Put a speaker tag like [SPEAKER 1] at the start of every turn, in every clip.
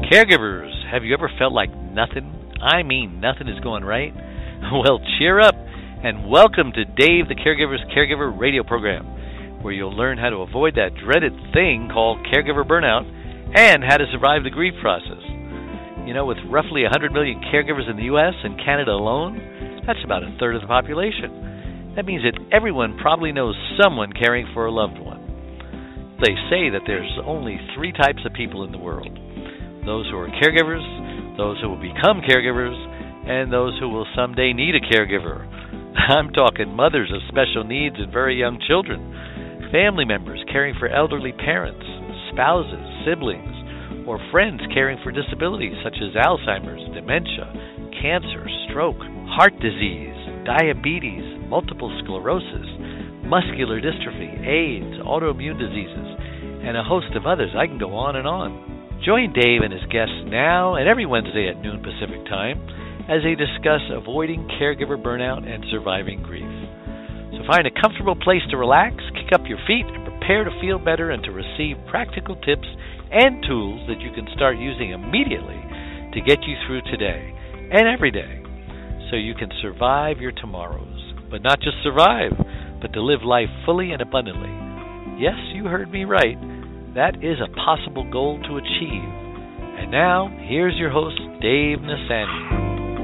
[SPEAKER 1] Caregivers, have you ever felt like nothing, I mean nothing is going right? Well, cheer up and welcome to Dave the Caregiver's Caregiver radio program, where you'll learn how to avoid that dreaded thing called caregiver burnout and how to survive the grief process. You know, with roughly 100 million caregivers in the U.S. and Canada alone, that's about a third of the population. That means that everyone probably knows someone caring for a loved one. They say that there's only three types of people in the world: those who are caregivers, those who will become caregivers, and those who will someday need a caregiver. I'm talking mothers of special needs and very young children, family members caring for elderly parents, spouses, siblings, or friends caring for disabilities such as Alzheimer's, dementia, cancer, stroke, heart disease, diabetes, multiple sclerosis, muscular dystrophy, AIDS, autoimmune diseases, and a host of others. I can go on and on. Join Dave and his guests now and every Wednesday at noon Pacific Time as they discuss avoiding caregiver burnout and surviving grief. So find a comfortable place to relax, kick up your feet, and prepare to feel better and to receive practical tips and tools that you can start using immediately to get you through today and every day so you can survive your tomorrows. But not just survive, but to live life fully and abundantly. Yes, you heard me right. That is a possible goal to achieve. And now, here's your host, Dave Nassaney.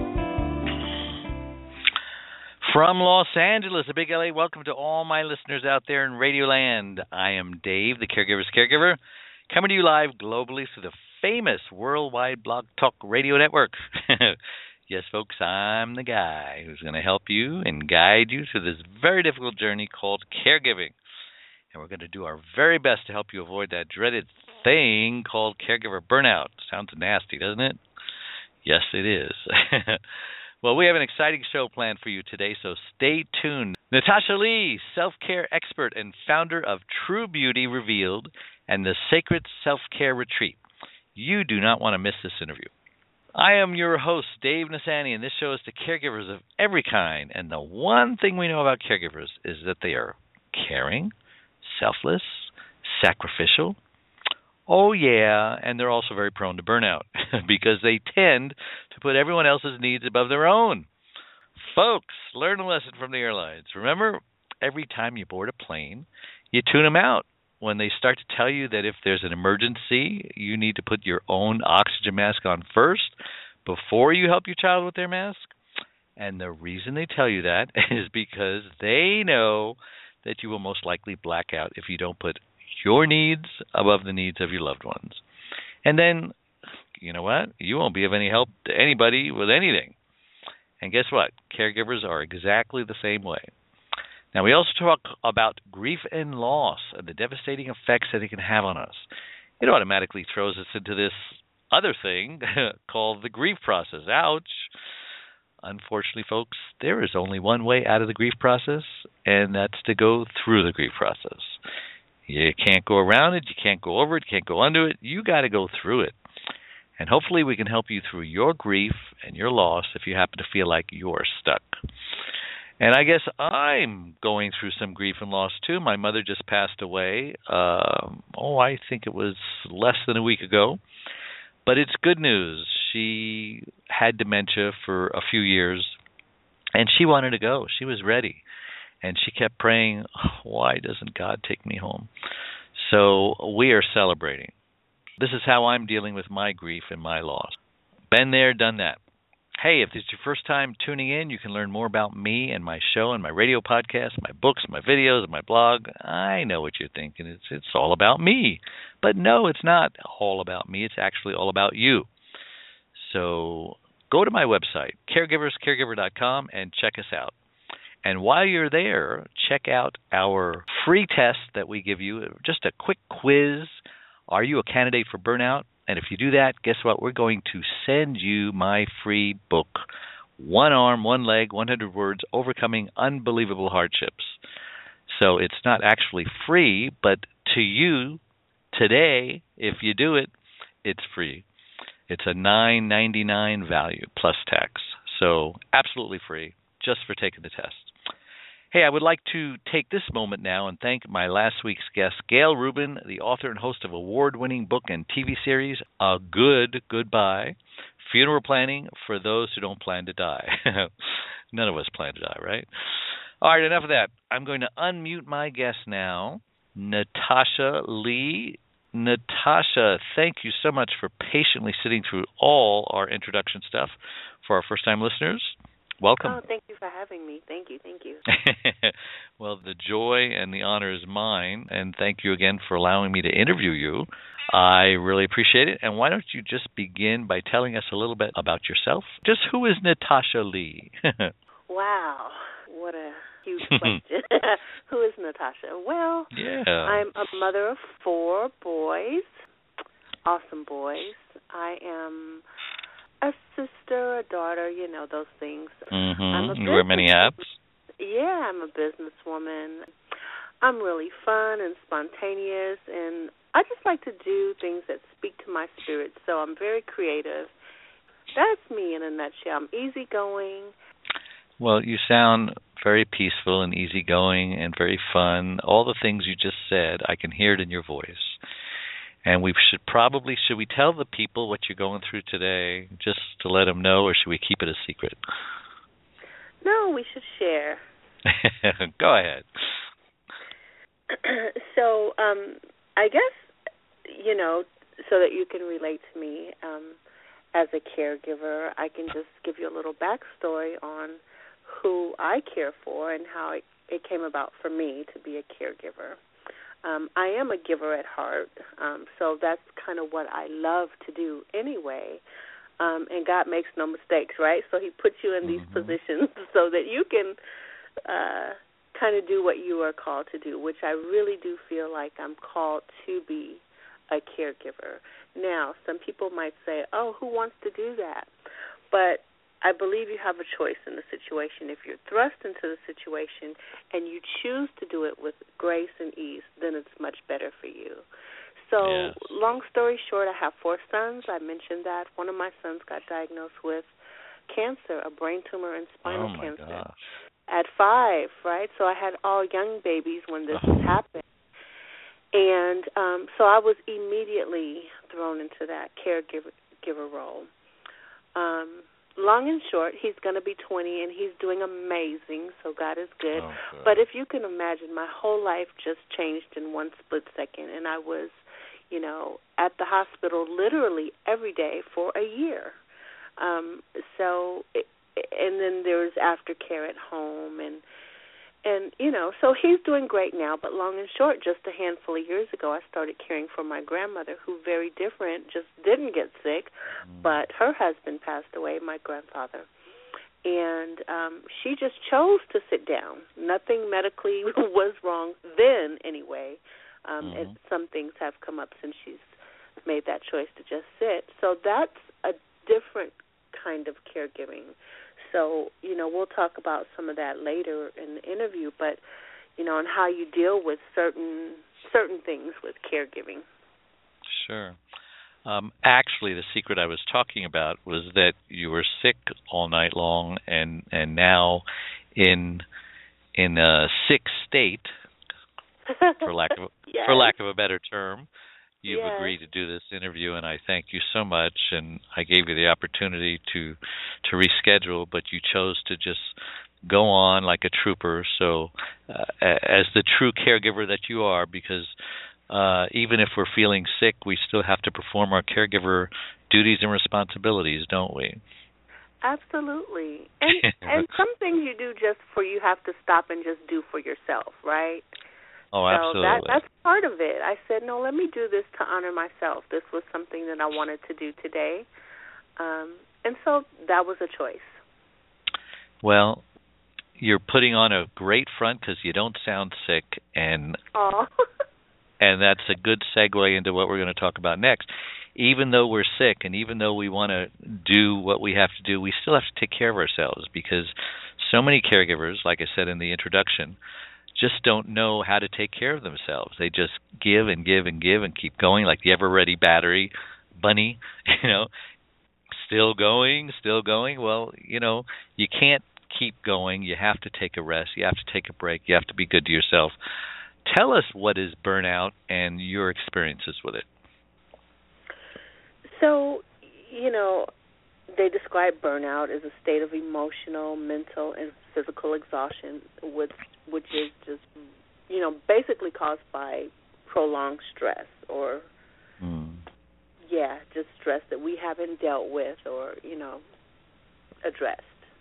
[SPEAKER 1] From Los Angeles, a big LA, welcome to all my listeners out there in Radioland. I am Dave, the Caregiver's Caregiver, coming to you live globally through the famous worldwide Blog Talk Radio Network. Yes, folks, I'm the guy who's going to help you and guide you through this very difficult journey called caregiving. And we're going to do our very best to help you avoid that dreaded thing called caregiver burnout. Sounds nasty, doesn't it? Yes, it is. Well, we have an exciting show planned for you today, so stay tuned. Natasha Lee, self-care expert and founder of True Beauty Revealed and the Sacred Self-Care Retreat. You do not want to miss this interview. I am your host, Dave Nassaney, and this show is to caregivers of every kind. And the one thing we know about caregivers is that they are caring, selfless, sacrificial. Oh, yeah, and they're also very prone to burnout because they tend to put everyone else's needs above their own. Folks, learn a lesson from the airlines. Remember, every time you board a plane, you tune them out. When they start to tell you that if there's an emergency, you need to put your own oxygen mask on first before you help your child with their mask. And the reason they tell you that is because they know that you will most likely black out if you don't put your needs above the needs of your loved ones. And then, you know what? You won't be of any help to anybody with anything. And guess what? Caregivers are exactly the same way. Now, we also talk about grief and loss and the devastating effects that it can have on us. It automatically throws us into this other thing called the grief process. Ouch. Unfortunately, folks, there is only one way out of the grief process, and that's to go through the grief process. You can't go around it, you can't go over it, you can't go under it. You got to go through it. And hopefully we can help you through your grief and your loss if you happen to feel like you're stuck. And I guess I'm going through some grief and loss too. My mother just passed away. I think it was less than a week ago. But it's good news. She had dementia for a few years, and she wanted to go. She was ready. And she kept praying, why doesn't God take me home? So we are celebrating. This is how I'm dealing with my grief and my loss. Been there, done that. Hey, if this is your first time tuning in, you can learn more about me and my show and my radio podcast, my books, my videos, and my blog. I know what you're thinking. It's all about me. But no, it's not all about me. It's actually all about you. So go to my website, caregiverscaregiver.com, and check us out. And while you're there, check out our free test that we give you, just a quick quiz. Are you a candidate for burnout? And if you do that, guess what? We're going to send you my free book, One Arm, One Leg, 100 Words, Overcoming Unbelievable Hardships. So it's not actually free, but to you today, if you do it, it's free. It's a $9.99 value plus tax. So absolutely free, just for taking the test. Hey, I would like to take this moment now and thank my last week's guest, Gail Rubin, the author and host of award-winning book and TV series, A Good Goodbye, Funeral Planning for Those Who Don't Plan to Die. None of us plan to die, right? All right, enough of that. I'm going to unmute my guest now, Natasha Lee. Natasha, thank you so much for patiently sitting through all our introduction stuff for our first-time listeners. Welcome.
[SPEAKER 2] Oh, thank you for having me. Thank you.
[SPEAKER 1] Well, the joy and the honor is mine, and thank you again for allowing me to interview you. I really appreciate it. And why don't you just begin by telling us a little bit about yourself? Just who is Natasha Lee?
[SPEAKER 2] Wow, what a huge question. Who is Natasha? Well, I'm a mother of 4 boys, awesome boys. I am a sister, a daughter, those things.
[SPEAKER 1] Mm-hmm. You wear many hats?
[SPEAKER 2] Yeah, I'm a businesswoman. I'm really fun and spontaneous, and I just like to do things that speak to my spirit, so I'm very creative. That's me in a nutshell. I'm easygoing.
[SPEAKER 1] Well, you sound very peaceful and easygoing and very fun. All the things you just said, I can hear it in your voice. And should we tell the people what you're going through today just to let them know, or should we keep it a secret?
[SPEAKER 2] No, we should share.
[SPEAKER 1] Go ahead.
[SPEAKER 2] So, I guess, so that you can relate to me as a caregiver, I can just give you a little backstory on who I care for and how it came about for me to be a caregiver. I am a giver at heart, so that's kind of what I love to do anyway. And God makes no mistakes, right? So he puts you in these positions so that you can kind of do what you are called to do, which I really do feel like I'm called to be a caregiver. Now, some people might say, oh, who wants to do that? But I believe you have a choice in the situation. If you're thrust into the situation and you choose to do it with grace and ease, then it's much better for you. So, long story short, I have 4 sons. I mentioned that. One of my sons got diagnosed with cancer, a brain tumor and spinal cancer.
[SPEAKER 1] Gosh.
[SPEAKER 2] At 5, right? So I had all young babies when this happened. And so I was immediately thrown into that caregiver role. Long and short, he's going to be 20, and he's doing amazing, so God is good.
[SPEAKER 1] Oh, good.
[SPEAKER 2] But if you can imagine, my whole life just changed in one split second, and I was, at the hospital literally every day for a year. And then there's aftercare at home, and so he's doing great now. But long and short, just a handful of years ago, I started caring for my grandmother, who very different, just didn't get sick, but her husband passed away, my grandfather. And she just chose to sit down. Nothing medically was wrong then anyway. And some things have come up since she's made that choice to just sit. So that's a different kind of caregiving. So, we'll talk about some of that later in the interview, but, and how you deal with certain things with caregiving.
[SPEAKER 1] Sure. Actually, the secret I was talking about was that you were sick all night long, and now in a sick state, for lack of a better term, you've agreed to do this interview, and I thank you so much. And I gave you the opportunity to reschedule, but you chose to just go on like a trooper. So, as the true caregiver that you are, because even if we're feeling sick, we still have to perform our caregiver duties and responsibilities, don't we?
[SPEAKER 2] Absolutely. And some things you do you have to stop and just do for yourself, right?
[SPEAKER 1] Oh, absolutely.
[SPEAKER 2] So that's part of it. I said, no, let me do this to honor myself. This was something that I wanted to do today. And so that was a choice.
[SPEAKER 1] Well, you're putting on a great front because you don't sound sick, and and that's a good segue into what we're going to talk about next. Even though we're sick and even though we want to do what we have to do, we still have to take care of ourselves, because so many caregivers, like I said in the introduction, just don't know how to take care of themselves. They just give and give and give and keep going like the ever-ready battery bunny, still going. Well, you can't keep going. You have to take a rest. You have to take a break. You have to be good to yourself. Tell us what is burnout and your experiences with it.
[SPEAKER 2] So, they describe burnout as a state of emotional, mental, and physical exhaustion, which is just, basically caused by prolonged stress or, just stress that we haven't dealt with or, addressed.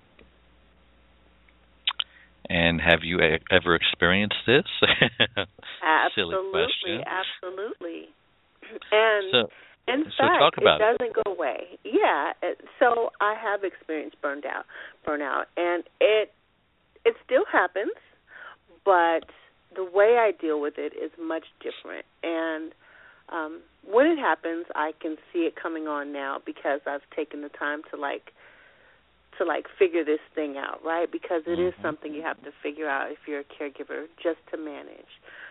[SPEAKER 1] And have you ever experienced this? Silly question.
[SPEAKER 2] Absolutely. And
[SPEAKER 1] so
[SPEAKER 2] in fact,
[SPEAKER 1] talk about
[SPEAKER 2] it doesn't go away. Yeah. So I have experienced burnout, and it still happens, but the way I deal with it is much different. And when it happens, I can see it coming on now because I've taken the time to figure this thing out, right? Because it is something you have to figure out if you're a caregiver, just to manage.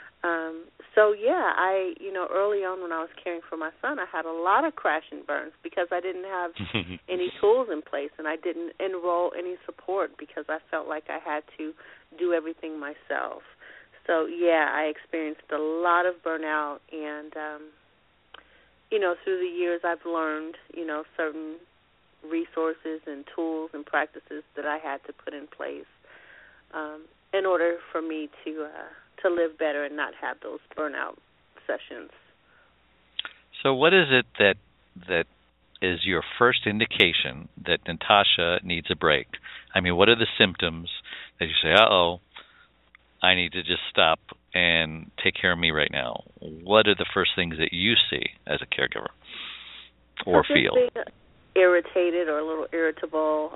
[SPEAKER 2] Early on when I was caring for my son, I had a lot of crash and burns because I didn't have any tools in place, and I didn't enroll any support because I felt like I had to do everything myself. So, I experienced a lot of burnout, and, through the years I've learned, certain resources and tools and practices that I had to put in place in order for me to live better and not have those burnout sessions.
[SPEAKER 1] So what is it that is your first indication that Natasha needs a break? I mean, what are the symptoms that you say, uh-oh, I need to just stop and take care of me right now? What are the first things that you see as a caregiver or feel?
[SPEAKER 2] Being irritated or a little irritable,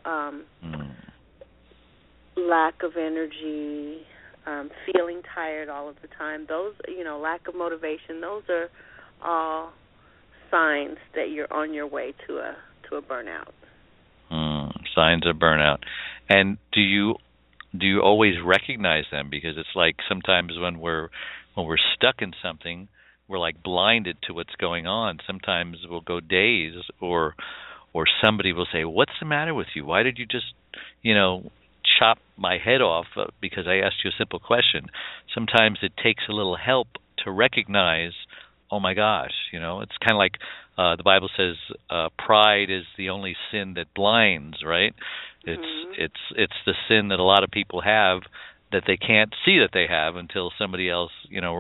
[SPEAKER 2] lack of energy, feeling tired all of the time. Those, lack of motivation, those are all signs that you're on your way to a burnout.
[SPEAKER 1] Signs of burnout. And do you always recognize them? Because it's like sometimes when we're stuck in something, we're like blinded to what's going on. Sometimes we'll go days or somebody will say, "What's the matter with you? Why did you just, chop my head off because I asked you a simple question?" Sometimes it takes a little help to recognize, oh my gosh, it's kind of like the Bible says pride is the only sin that blinds, right? It's the sin that a lot of people have that they can't see that they have until somebody else,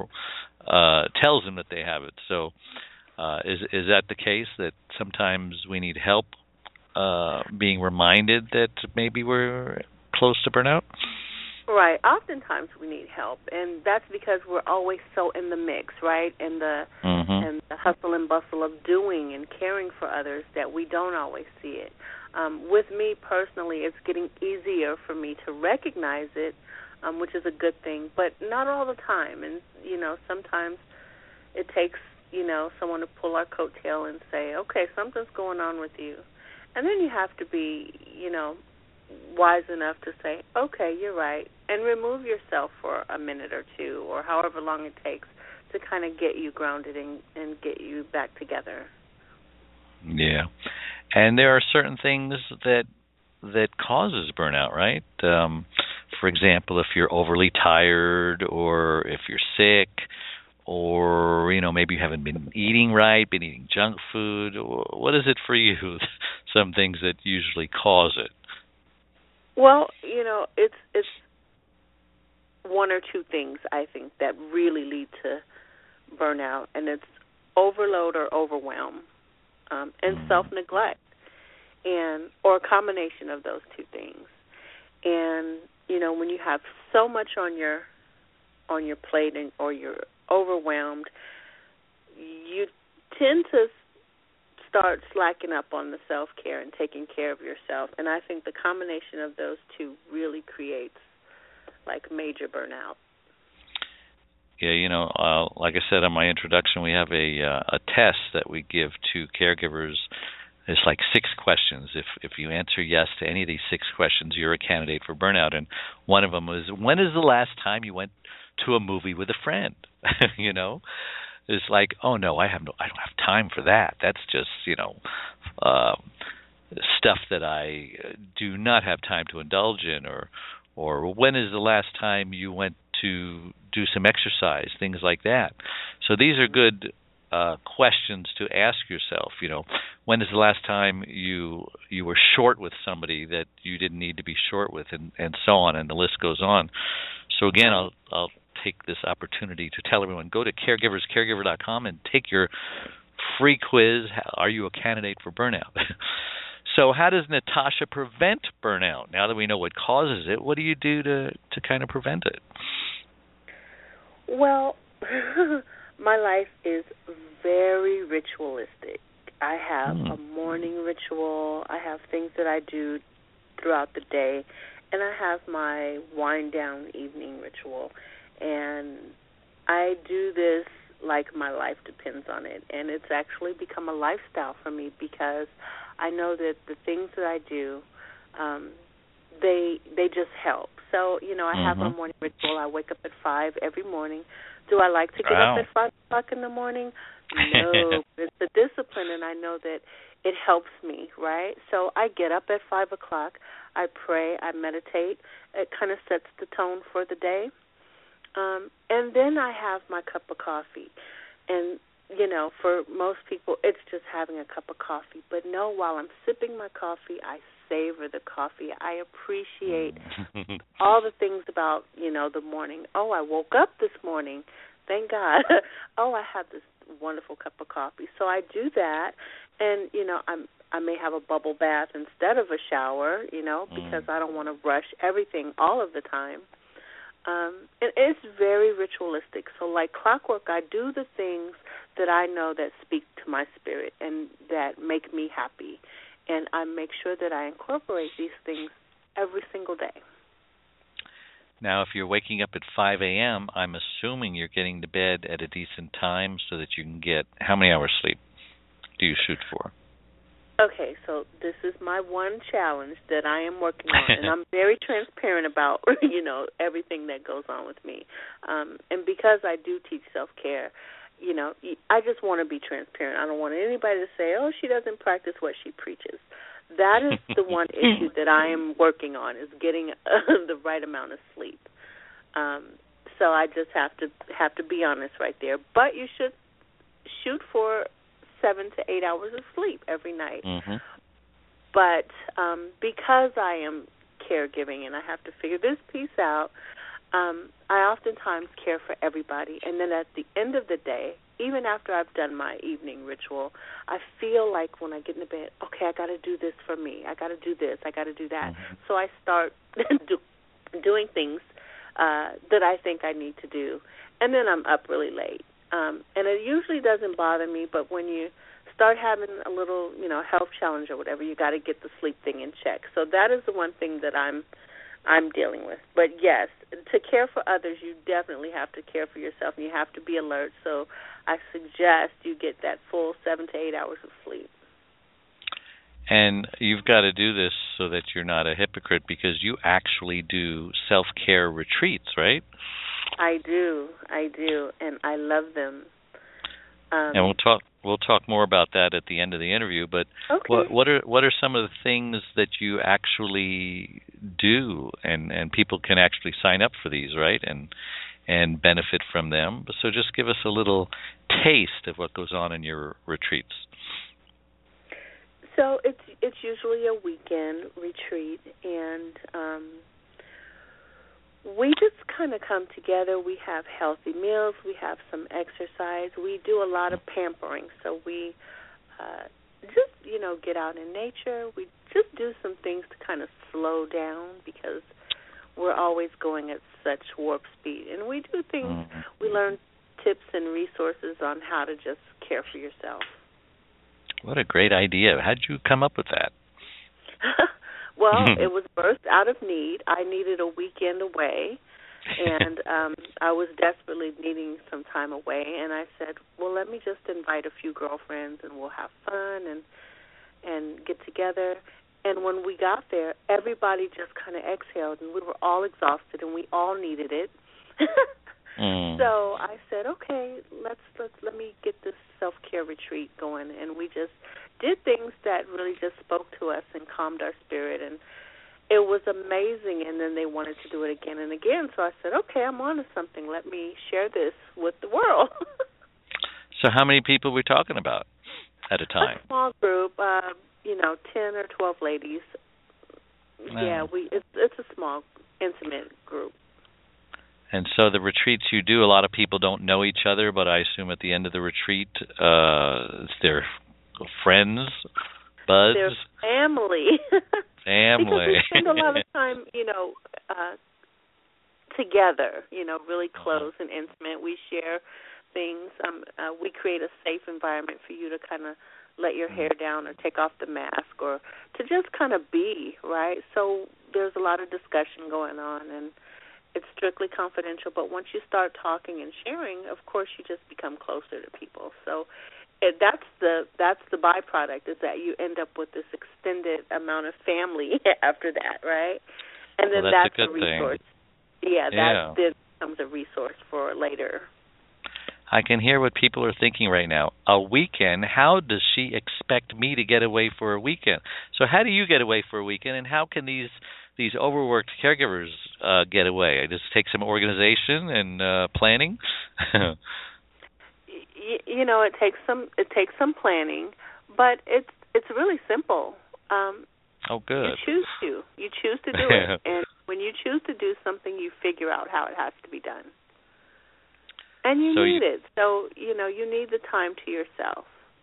[SPEAKER 1] tells them that they have it. So is that the case, that sometimes we need help being reminded that maybe we're close to burnout?
[SPEAKER 2] Right. Oftentimes we need help, and that's because we're always so in the mix, right? And the hustle and bustle of doing and caring for others that we don't always see it. With me personally, it's getting easier for me to recognize it, which is a good thing, but not all the time. And, sometimes it takes, someone to pull our coattail and say, okay, something's going on with you. And then you have to be, wise enough to say, okay, you're right, and remove yourself for a minute or two or however long it takes to kind of get you grounded and get you back together.
[SPEAKER 1] Yeah. And there are certain things that causes burnout, right? For example, if you're overly tired or if you're sick or, maybe you haven't been eating right, been eating junk food. What is it for you, some things that usually cause it?
[SPEAKER 2] Well, it's one or two things, I think, that really lead to burnout, and it's overload or overwhelm, and self-neglect, or a combination of those two things. And when you have so much on your plate or you're overwhelmed, you tend to start slacking up on the self-care and taking care of yourself. And I think the combination of those two really creates major burnout.
[SPEAKER 1] Yeah, like I said in my introduction, we have a test that we give to caregivers. It's like 6 questions. If you answer yes to any of these 6 questions, you're a candidate for burnout. And one of them was, when is the last time you went to a movie with a friend? It's like, oh no, I don't have time for that. That's just, stuff that I do not have time to indulge in, or when is the last time you went to do some exercise, things like that. So these are good questions to ask yourself. When is the last time you were short with somebody that you didn't need to be short with, and so on, and the list goes on. So again, I'll take this opportunity to tell everyone, go to caregiverscaregiver.com and take your free quiz. Are you a candidate for burnout? So how does Natasha prevent burnout? Now that we know what causes it, what do you do to kind of prevent it?
[SPEAKER 2] Well, my life is very ritualistic. I have a morning ritual. I have things that I do throughout the day, and I have my wind-down evening ritual. And I do this like my life depends on it, and it's actually become a lifestyle for me because I know that the things that I do, they just help. So, I have a morning ritual. I wake up at 5 every morning. Do I like to get up at 5 o'clock in the morning? No. It's a discipline, and I know that it helps me, right? So I get up at 5 o'clock. I pray. I meditate. It kind of sets the tone for the day. And then I have my cup of coffee. And, for most people, it's just having a cup of coffee. But no, while I'm sipping my coffee, I savor the coffee. I appreciate all the things about, the morning. Oh, I woke up this morning. Thank God. Oh, I had this wonderful cup of coffee. So I do that. And, I may have a bubble bath instead of a shower, because I don't want to rush everything all of the time. And it's very ritualistic. So like clockwork, I do the things that I know that speak to my spirit and that make me happy. And I make sure that I incorporate these things every single day.
[SPEAKER 1] Now, if you're waking up at 5 a.m., I'm assuming you're getting to bed at a decent time so that you can get, how many hours sleep do you shoot for?
[SPEAKER 2] Okay, so this is my one challenge that I am working on, and I'm very transparent about, everything that goes on with me. And because I do teach self-care, I just want to be transparent. I don't want anybody to say, oh, she doesn't practice what she preaches. That is the one issue that I am working on, is getting the right amount of sleep. So I just have to be honest right there. But you should shoot for 7 to 8 hours of sleep every night. But because I am caregiving and I have to figure this piece out, I oftentimes care for everybody. And then at the end of the day, even after I've done my evening ritual, I feel like when I get into bed, okay, I got to do this for me. I got to do this. I got to do that. So I start doing things that I think I need to do. And then I'm up really late. And it usually doesn't bother me, but when you start having a little, health challenge or whatever, you got to get the sleep thing in check. So that is the one thing that I'm dealing with. But yes, to care for others, you definitely have to care for yourself, and you have to be alert. So I suggest you get that full 7 to 8 hours of sleep.
[SPEAKER 1] And you've got to do this so that you're not a hypocrite, because you actually do self-care retreats, right?
[SPEAKER 2] I do, and I love them.
[SPEAKER 1] And we'll talk more about that at the end of the interview. But
[SPEAKER 2] okay.
[SPEAKER 1] what are some of the things that you actually do, and people can actually sign up for these, right? And benefit from them. So just give us a little taste of what goes on in your retreats.
[SPEAKER 2] So it's usually a weekend retreat, and we just kind of come together. We have healthy meals. We have some exercise. We do a lot of pampering. So we just, get out in nature. We just do some things to kind of slow down, because we're always going at such warp speed. And we do things, we learn tips and resources on how to just care for yourself.
[SPEAKER 1] What a great idea. How did you come up with that?
[SPEAKER 2] Well, it was birthed out of need. I needed a weekend away, and I was desperately needing some time away. And I said, well, let me just invite a few girlfriends, and we'll have fun and get together. And when we got there, everybody just kind of exhaled, and we were all exhausted, and we all needed it. So I said, okay, let me get this self-care retreat going, and we just did things that really just spoke to us and calmed our spirit, and it was amazing. And then they wanted to do it again and again, so I said, okay, I'm on to something. Let me share this with the world.
[SPEAKER 1] So how many people are we talking about at a time?
[SPEAKER 2] A small group, 10 or 12 ladies.
[SPEAKER 1] Wow.
[SPEAKER 2] Yeah, it's a small, intimate group.
[SPEAKER 1] And so the retreats you do, a lot of people don't know each other, but I assume at the end of the retreat, they're friends, buds?
[SPEAKER 2] They're family.
[SPEAKER 1] Family.
[SPEAKER 2] Because we spend a lot of time, together, really close and intimate. We share things. We create a safe environment for you to kind of let your hair down or take off the mask or to just kind of be, right? So there's a lot of discussion going on, and it's strictly confidential, but once you start talking and sharing, of course, you just become closer to people. So that's the byproduct, is that you end up with this extended amount of family after that, right? And then
[SPEAKER 1] that's
[SPEAKER 2] a
[SPEAKER 1] good
[SPEAKER 2] resource.
[SPEAKER 1] Thing.
[SPEAKER 2] Yeah, that then becomes a resource for later.
[SPEAKER 1] I can hear what people are thinking right now. A weekend? How does she expect me to get away for a weekend? So how do you get away for a weekend, and how can these overworked caregivers get away? I just take some organization and planning.
[SPEAKER 2] It takes some planning, but it's really simple.
[SPEAKER 1] Oh, good.
[SPEAKER 2] You choose to do it, and when you choose to do something, you figure out how it has to be done, and you need it. So you need the time to yourself.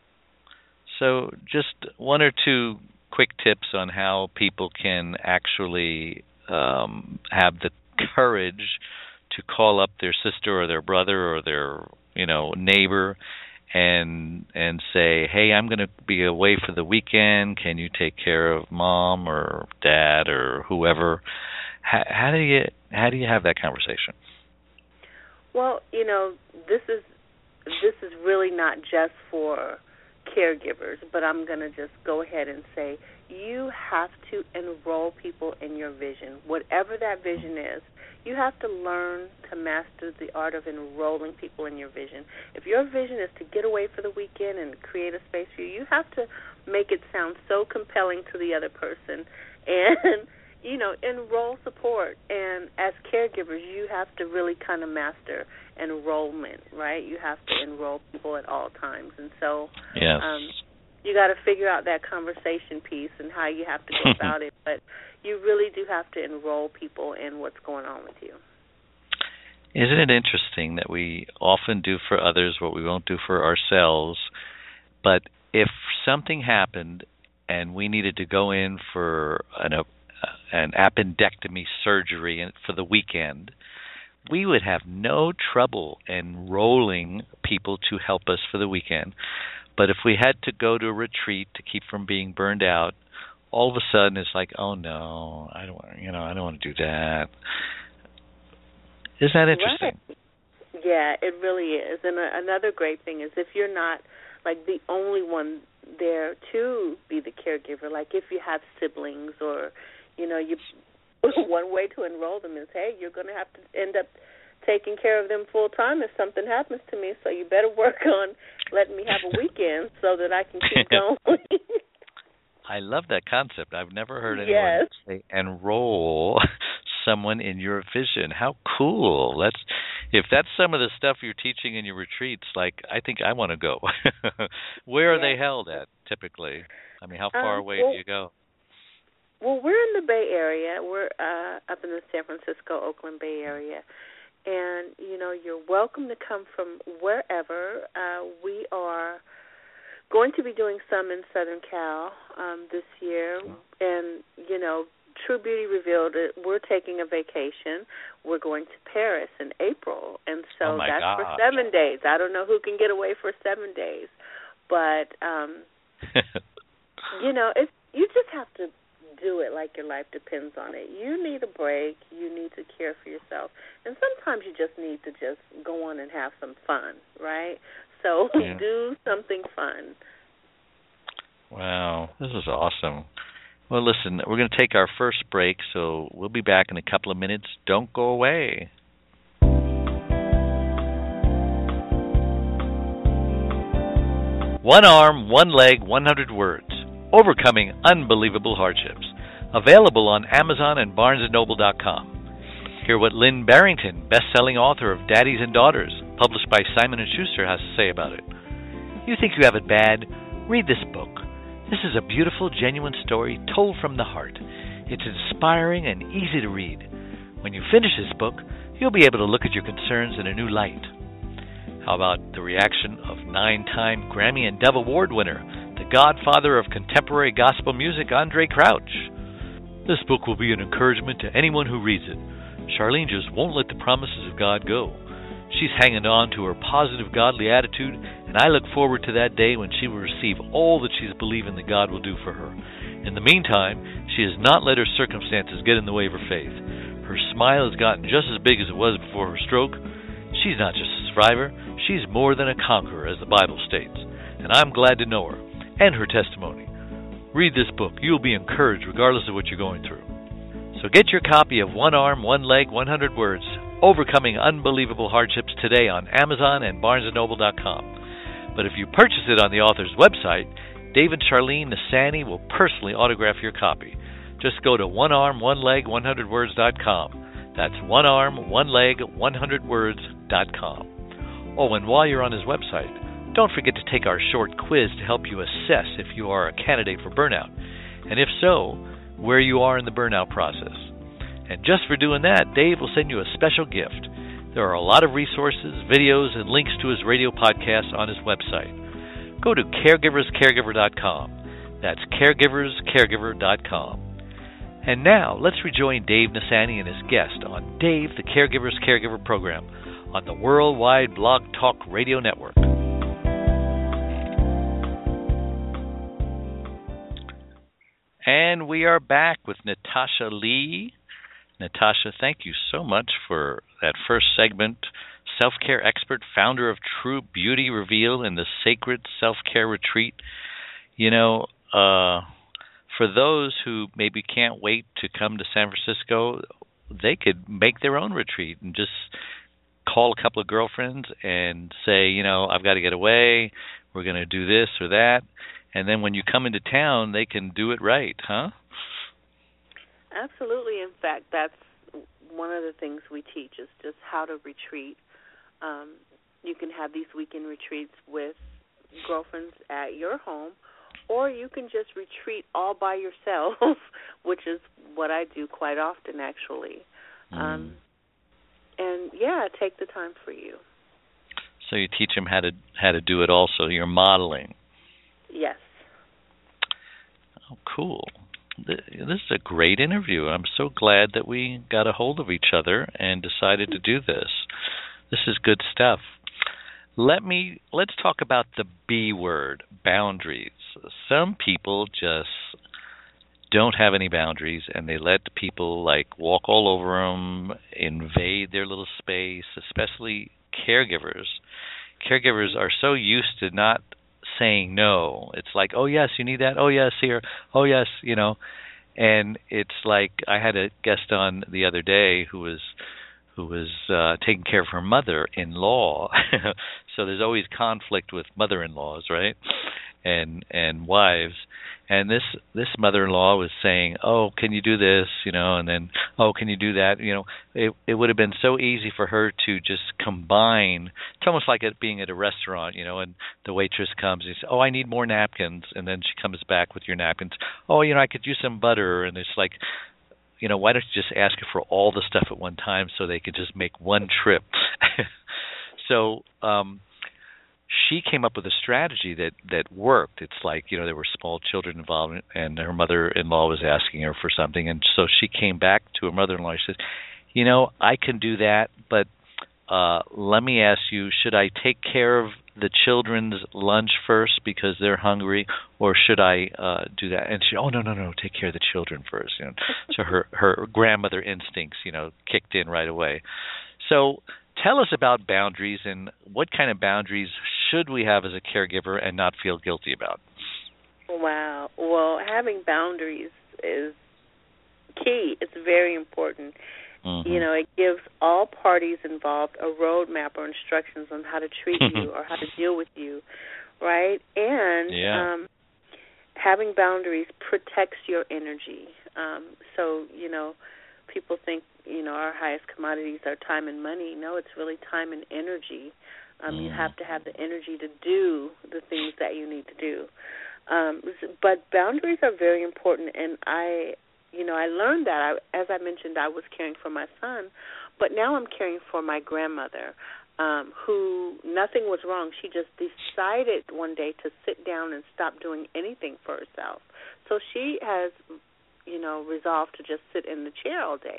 [SPEAKER 1] So just one or two quick tips on how people can actually have the courage to call up their sister or their brother or their neighbor and say, hey, I'm going to be away for the weekend. Can you take care of mom or dad or whoever? How do you have that conversation?
[SPEAKER 2] Well, this is really not just for caregivers, but I'm going to just go ahead and say you have to enroll people in your vision, whatever that vision is. You have to learn to master the art of enrolling people in your vision. If your vision is to get away for the weekend and create a space for you, you have to make it sound so compelling to the other person and, enroll support. And as caregivers, you have to really kind of master enrollment, right? You have to enroll people at all times. And so
[SPEAKER 1] yes.
[SPEAKER 2] You got to figure out that conversation piece and how you have to go about it. But you really do have to enroll people in what's going on with you.
[SPEAKER 1] Isn't it interesting that we often do for others what we won't do for ourselves? But if something happened and we needed to go in for an appendectomy surgery for the weekend, we would have no trouble enrolling people to help us for the weekend. But if we had to go to a retreat to keep from being burned out, all of a sudden it's like, oh no, I don't want to do that. Isn't that interesting?
[SPEAKER 2] Right. Yeah, it really is. And another great thing is if you're not like the only one there to be the caregiver, like if you have siblings or, one way to enroll them is, hey, you're going to have to end up taking care of them full time if something happens to me, so you better work on letting me have a weekend so that I can keep going.
[SPEAKER 1] I love that concept. I've never heard anyone say enroll someone in your vision. How cool. If that's some of the stuff you're teaching in your retreats, like I think I want to go. Where are they held at typically? I mean, how far away do you go?
[SPEAKER 2] Well, we're in the Bay Area. We're up in the San Francisco, Oakland Bay Area. And, you're welcome to come from wherever. We are going to be doing some in Southern Cal this year. And, True Beauty revealed it. We're taking a vacation. We're going to Paris in April. And so that's for 7 days. I don't know who can get away for 7 days. But, you just have to do it like your life depends on it. You need a break. You need to care for yourself. And sometimes you just need to just go on and have some fun, right? So do something fun.
[SPEAKER 1] Wow, this is awesome. Well, listen, we're going to take our first break, so we'll be back in a couple of minutes. Don't go away. One Arm, One Leg, 100 Words, Overcoming Unbelievable Hardships. Available on Amazon and BarnesandNoble.com. Hear what Lynn Barrington, best-selling author of Daddies and Daughters, published by Simon & Schuster, has to say about it. You think you have it bad? Read this book. This is a beautiful, genuine story told from the heart. It's inspiring and easy to read. When you finish this book, you'll be able to look at your concerns in a new light. How about the reaction of 9-time Grammy and Dove Award winner, the godfather of contemporary gospel music, Andraé Crouch? This book will be an encouragement to anyone who reads it. Charlene just won't let the promises of God go. She's hanging on to her positive, godly attitude, and I look forward to that day when she will receive all that she's believing that God will do for her. In the meantime, she has not let her circumstances get in the way of her faith. Her smile has gotten just as big as it was before her stroke. She's not just a survivor, she's more than a conqueror, as the Bible states. And I'm glad to know her and her testimony. Read this book. You'll be encouraged regardless of what you're going through. So get your copy of One Arm, One Leg, 100 Words, Overcoming Unbelievable Hardships today on Amazon and BarnesandNoble.com. But if you purchase it on the author's website, Dave and Charlene Nasani will personally autograph your copy. Just go to onearm1leg100words.com. That's onearm1leg100words.com. Oh, and while you're on his website, don't forget to take our short quiz to help you assess if you are a candidate for burnout, and if so, where you are in the burnout process. And just for doing that, Dave will send you a special gift. There are a lot of resources, videos, and links to his radio podcast on his website. Go to caregiverscaregiver.com. That's caregiverscaregiver.com. And now, let's rejoin Dave Nasani and his guest on Dave the Caregiver's Caregiver program on the Worldwide Blog Talk Radio Network. And we are back with Natasha Lee. Natasha, thank you so much for that first segment. Self-care expert, founder of True Beauty Reveal and the Sacred Self-Care Retreat. You know, for those who maybe can't wait to come to San Francisco, they could make their own retreat and just call a couple of girlfriends and say, you know, I've got to get away. We're going to do this or that. And then when you come into town, they can do it right, huh?
[SPEAKER 2] Absolutely. In fact, that's one of the things we teach is just how to retreat. You can have these weekend retreats with girlfriends at your home, or you can just retreat all by yourself, which is what I do quite often, actually. And, yeah, take the time for you.
[SPEAKER 1] So you teach them how to do it also. You're modeling.
[SPEAKER 2] Yes.
[SPEAKER 1] Oh, cool. This is a great interview. I'm so glad that we got a hold of each other and decided to do this. This is good stuff. Let's talk about the B word, boundaries. Some people just don't have any boundaries, and they let people like walk all over them, invade their little space, especially caregivers. Caregivers are so used to not saying no. It's like, oh yes, you need that. Oh yes, here. Oh yes, you know. And it's like I had a guest on the other day who was taking care of her mother-in-law. So there's always conflict with mother-in-laws, right? And wives. And this mother-in-law was saying, "Oh, can you do this?" You know, and then, "Oh, can you do that?" You know, it would have been so easy for her to just combine. It's almost like it being at a restaurant, you know, and the waitress comes and says, "Oh, I need more napkins," and then she comes back with your napkins. "Oh, you know, I could use some butter," and it's like, you know, why don't you just ask her for all the stuff at one time so they could just make one trip? So she came up with a strategy that worked. It's like, you know, there were small children involved, and her mother-in-law was asking her for something, and so she came back to her mother-in-law. She said, you know, I can do that, but let me ask you, should I take care of the children's lunch first because they're hungry, or should I do that? And she, oh, no, take care of the children first. You know, so her grandmother instincts, you know, kicked in right away. So tell us about boundaries and what kind of boundaries should we have as a caregiver and not feel guilty about?
[SPEAKER 2] Wow. Well, having boundaries is key. It's very important. Mm-hmm. You know, it gives all parties involved a roadmap or instructions on how to treat you or how to deal with you, right? And having boundaries protects your energy. So, people think, our highest commodities are time and money. No, it's really time and energy. You have to have the energy to do the things that you need to do. But boundaries are very important, and I learned that. As I mentioned, I was caring for my son, but now I'm caring for my grandmother, who nothing was wrong. She just decided one day to sit down and stop doing anything for herself. So she has, resolved to just sit in the chair all day.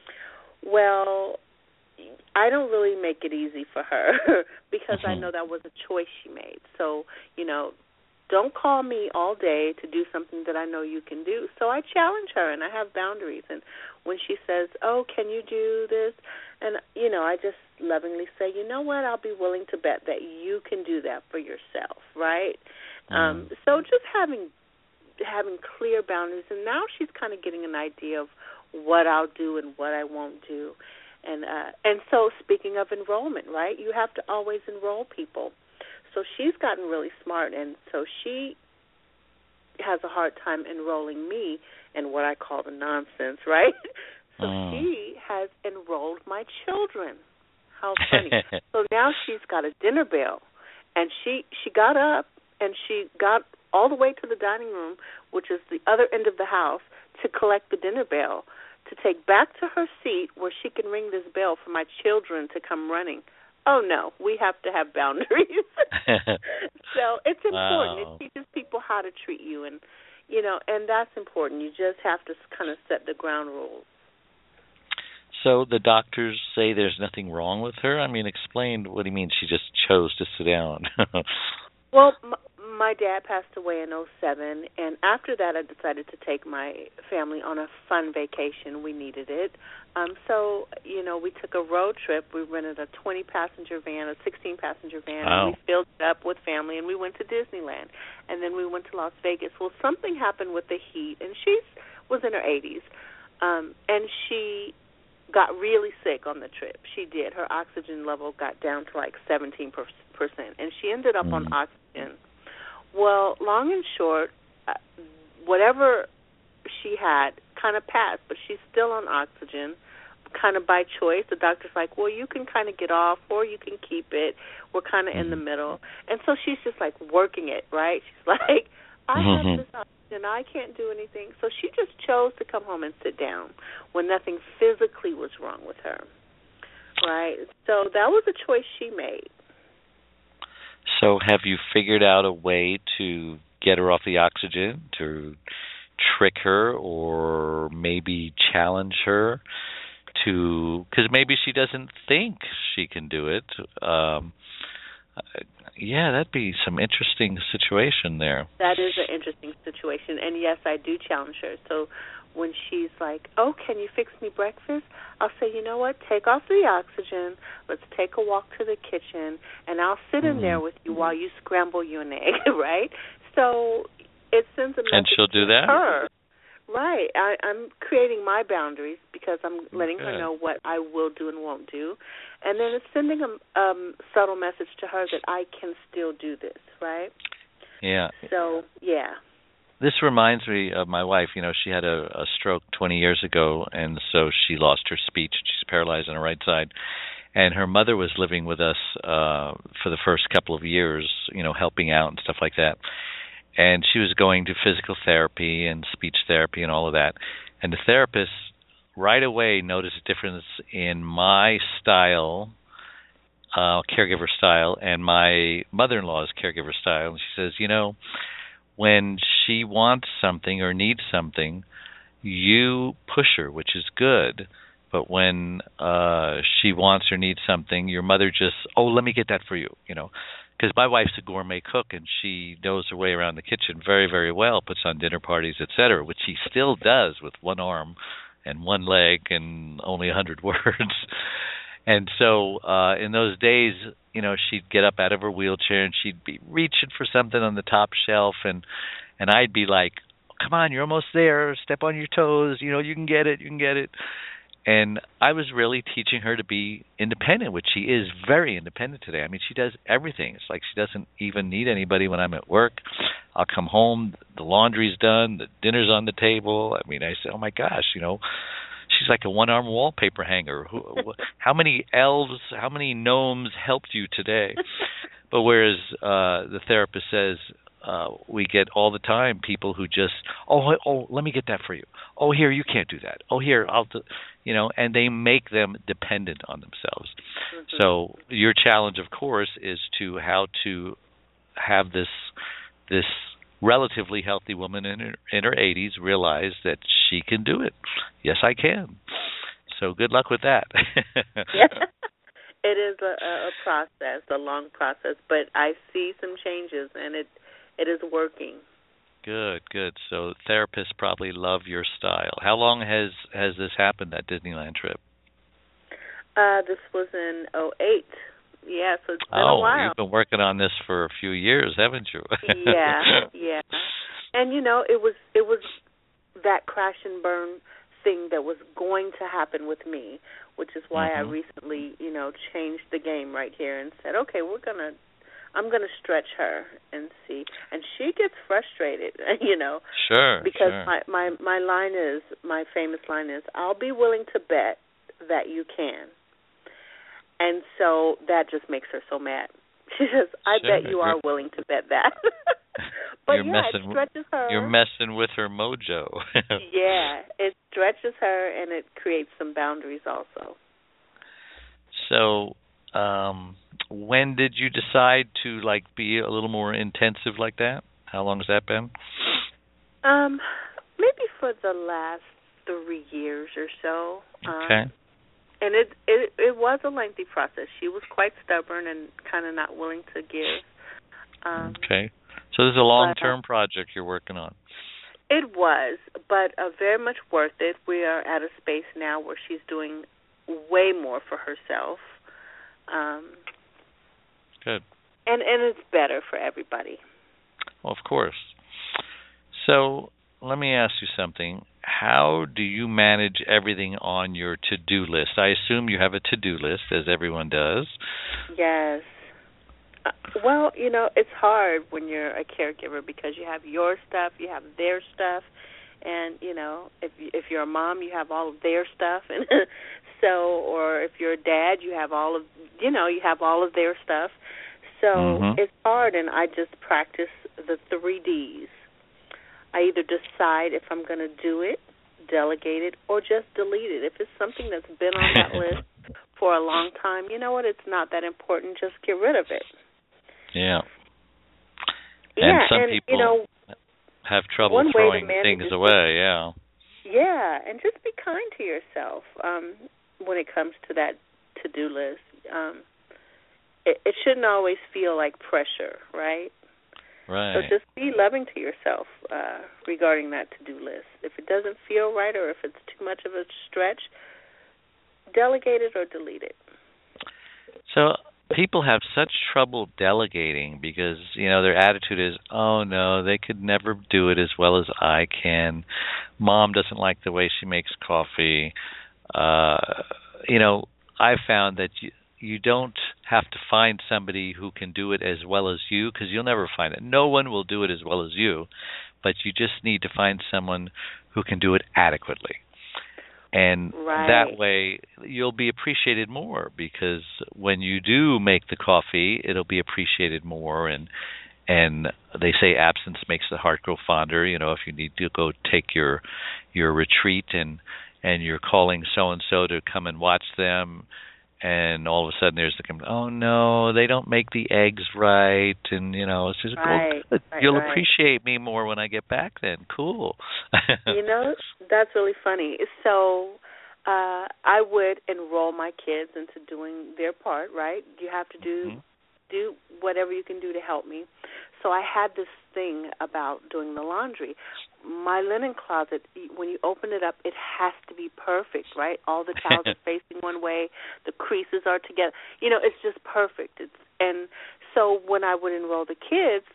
[SPEAKER 2] Well, I don't really make it easy for her because I know that was a choice she made. So, don't call me all day to do something that I know you can do. So I challenge her, and I have boundaries. And when she says, oh, can you do this? And, I just lovingly say, you know what, I'll be willing to bet that you can do that for yourself, right? So just having clear boundaries. And now she's kind of getting an idea of what I'll do and what I won't do. And so speaking of enrollment, right, you have to always enroll people. So she's gotten really smart, and so she has a hard time enrolling me in what I call the nonsense, right? So she has enrolled my children. How funny. So now she's got a dinner bell, and she got up, and she got all the way to the dining room, which is the other end of the house, to collect the dinner bell, to take back to her seat where she can ring this bell for my children to come running. Oh, no, we have to have boundaries. So it's important. Wow. It teaches people how to treat you, and, and that's important. You just have to kind of set the ground rules.
[SPEAKER 1] So the doctors say there's nothing wrong with her? I mean, explain what do you mean she just chose to sit down?
[SPEAKER 2] Well, my dad passed away in 2007, and after that I decided to take my family on a fun vacation. We needed it. So, we took a road trip. We rented a 20-passenger van, a 16-passenger van, and we filled it up with family, and we went to Disneyland. And then we went to Las Vegas. Well, something happened with the heat, and she was in her 80s, and she got really sick on the trip. She did. Her oxygen level got down to like 17%, and she ended up on oxygen. Well, long and short, whatever she had kind of passed, but she's still on oxygen, kind of by choice. The doctor's like, well, you can kind of get off or you can keep it. We're kind of in the middle. And so she's just like working it, right? She's like, I have this oxygen, I can't do anything. So she just chose to come home and sit down when nothing physically was wrong with her, right? So that was a choice she made.
[SPEAKER 1] So have you figured out a way to get her off the oxygen, to trick her or maybe challenge her to, because maybe she doesn't think she can do it. That'd be some interesting situation there.
[SPEAKER 2] That is an interesting situation, and yes, I do challenge her. So when she's like, oh, can you fix me breakfast? I'll say, you know what, take off the oxygen, let's take a walk to the kitchen, and I'll sit in there with you while you scramble you an egg, right? So it sends a message
[SPEAKER 1] and she'll do that?
[SPEAKER 2] to her. Right. I'm creating my boundaries because I'm letting her know what I will do and won't do. And then it's sending a subtle message to her that I can still do this, right?
[SPEAKER 1] Yeah.
[SPEAKER 2] So, yeah.
[SPEAKER 1] This reminds me of my wife. She had a stroke 20 years ago, and so she lost her speech. She's paralyzed on her right side. And her mother was living with us for the first couple of years, helping out and stuff like that. And she was going to physical therapy and speech therapy and all of that. And the therapist right away noticed a difference in my style, caregiver style, and my mother-in-law's caregiver style. And she says, when she wants something or needs something, you push her, which is good. But when she wants or needs something, your mother just, let me get that for you, Because my wife's a gourmet cook, and she knows her way around the kitchen very, very well, puts on dinner parties, etc., which she still does with one arm and one leg and only 100 words. And so in those days, she'd get up out of her wheelchair, and she'd be reaching for something on the top shelf, and I'd be like, come on, you're almost there, step on your toes, you can get it, And I was really teaching her to be independent, which she is very independent today. I mean, she does everything. It's like she doesn't even need anybody when I'm at work. I'll come home, the laundry's done, the dinner's on the table. I mean, I say, oh my gosh, she's like a one-arm wallpaper hanger. How many elves, how many gnomes helped you today? But whereas the therapist says, we get all the time people who just, let me get that for you. Oh, here, you can't do that. Oh, here, I'll do, and they make them dependent on themselves. Mm-hmm. So your challenge, of course, is how to have this relatively healthy woman in her 80s realize that she can do it. Yes, I can. So good luck with that.
[SPEAKER 2] Yeah. It is a process, a long process, but I see some changes, and it is working. Good.
[SPEAKER 1] So therapists probably love your style. How long has this happened, that Disneyland trip?
[SPEAKER 2] This was in 2008. Yeah, so it's been a while.
[SPEAKER 1] Oh, you've been working on this for a few years, haven't you?
[SPEAKER 2] Yeah. And it was that crash and burn thing that was going to happen with me, which is why I recently, changed the game right here and said, okay, I'm gonna stretch her and see. And she gets frustrated,
[SPEAKER 1] Sure.
[SPEAKER 2] Because
[SPEAKER 1] sure.
[SPEAKER 2] my famous line is, I'll be willing to bet that you can. And so that just makes her so mad. She says, I bet you are willing to bet that. But it stretches her.
[SPEAKER 1] You're messing with her mojo.
[SPEAKER 2] Yeah, it stretches her and it creates some boundaries also.
[SPEAKER 1] So, when did you decide to be a little more intensive like that? How long has that been?
[SPEAKER 2] Maybe for the last 3 years or so.
[SPEAKER 1] Okay.
[SPEAKER 2] And it was a lengthy process. She was quite stubborn and kind of not willing to give.
[SPEAKER 1] Okay. So this is a long-term project you're working on.
[SPEAKER 2] It was, but very much worth it. We are at a space now where she's doing way more for herself.
[SPEAKER 1] Good.
[SPEAKER 2] And it's better for everybody.
[SPEAKER 1] Well, of course. So let me ask you something. How do you manage everything on your to-do list? I assume you have a to-do list, as everyone does.
[SPEAKER 2] Yes. Well, it's hard when you're a caregiver because you have your stuff, you have their stuff, and if you're a mom, you have all of their stuff, and or if you're a dad, you have all of their stuff. So it's hard, and I just practice the 3 Ds. I either decide if I'm going to do it, delegate it, or just delete it. If it's something that's been on that list for a long time, you know what? It's not that important. Just get rid of it.
[SPEAKER 1] Yeah. And some people have trouble throwing things away, yeah.
[SPEAKER 2] Yeah, and just be kind to yourself when it comes to that to-do list. It shouldn't always feel like pressure, right?
[SPEAKER 1] Right.
[SPEAKER 2] So just be loving to yourself regarding that to-do list. If it doesn't feel right or if it's too much of a stretch, delegate it or delete it.
[SPEAKER 1] So people have such trouble delegating because, their attitude is, oh, no, they could never do it as well as I can. Mom doesn't like the way she makes coffee. I found that you don't have to find somebody who can do it as well as you because you'll never find it. No one will do it as well as you, but you just need to find someone who can do it adequately. And that way you'll be appreciated more because when you do make the coffee, it'll be appreciated more. And they say absence makes the heart grow fonder. If you need to go take your retreat and you're calling so-and-so to come and watch them, and all of a sudden there's the comment, oh, no, they don't make the eggs right. And, it's just, you'll appreciate me more when I get back then. Cool.
[SPEAKER 2] That's really funny. So I would enroll my kids into doing their part, right? You have to do whatever you can do to help me. So I had this thing about doing the laundry. My linen closet, when you open it up, it has to be perfect, right? All the towels are facing one way, the creases are together. It's just perfect. And so when I would enroll the kids,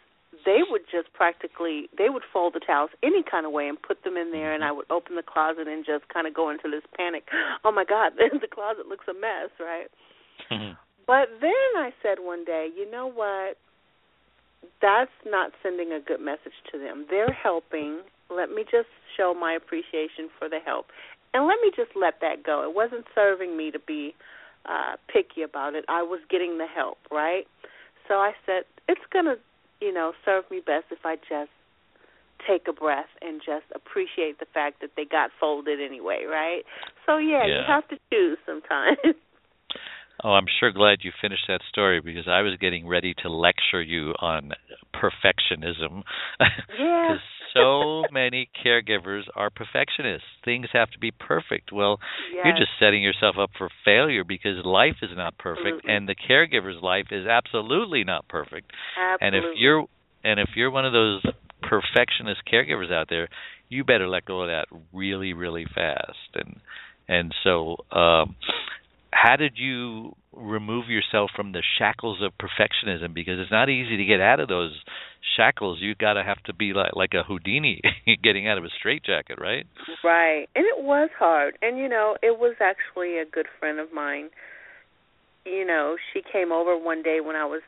[SPEAKER 2] they would just practically, they would fold the towels any kind of way and put them in there, and I would open the closet and just kind of go into this panic. Oh, my God, the closet looks a mess, right? But then I said one day, you know what? That's not sending a good message to them. They're helping. Let me just show my appreciation for the help. And let me just let that go. It wasn't serving me to be picky about it. I was getting the help, right? So I said, it's going to, serve me best if I just take a breath and just appreciate the fact that they got folded anyway, right? So, yeah. You have to choose sometimes.
[SPEAKER 1] Oh, I'm sure glad you finished that story, because I was getting ready to lecture you on perfectionism.
[SPEAKER 2] Yeah.
[SPEAKER 1] Because so many caregivers are perfectionists. Things have to be perfect. Well, you're just setting yourself up for failure, because life is not perfect, and the caregiver's life is absolutely not perfect.
[SPEAKER 2] Absolutely.
[SPEAKER 1] And if you're one of those perfectionist caregivers out there, you better let go of that really, really fast. And so how did you remove yourself from the shackles of perfectionism? Because it's not easy to get out of those shackles. You have to be like a Houdini getting out of a straitjacket, right?
[SPEAKER 2] Right. And it was hard. And, it was actually a good friend of mine. She came over one day when I was